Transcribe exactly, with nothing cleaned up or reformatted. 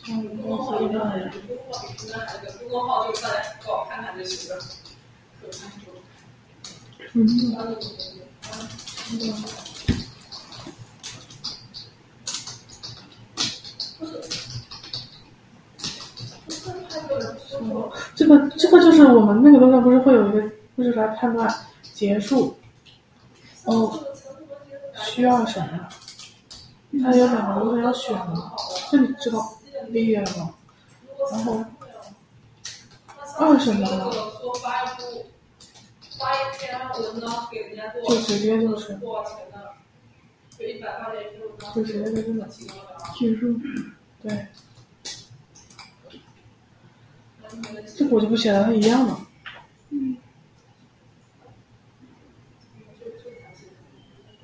嗯，公司另外人。 公众号就是大家给我看看就行了。 嗯。嗯，这个这个就是我们那个东西不是会有一个，就是来判断结束，哦，需要什么？它有两个部分要选嘛，这你知道理解了吗？然后二审的话，就直接就是就直接就这么结束，对。这个我就不写了，它一样的。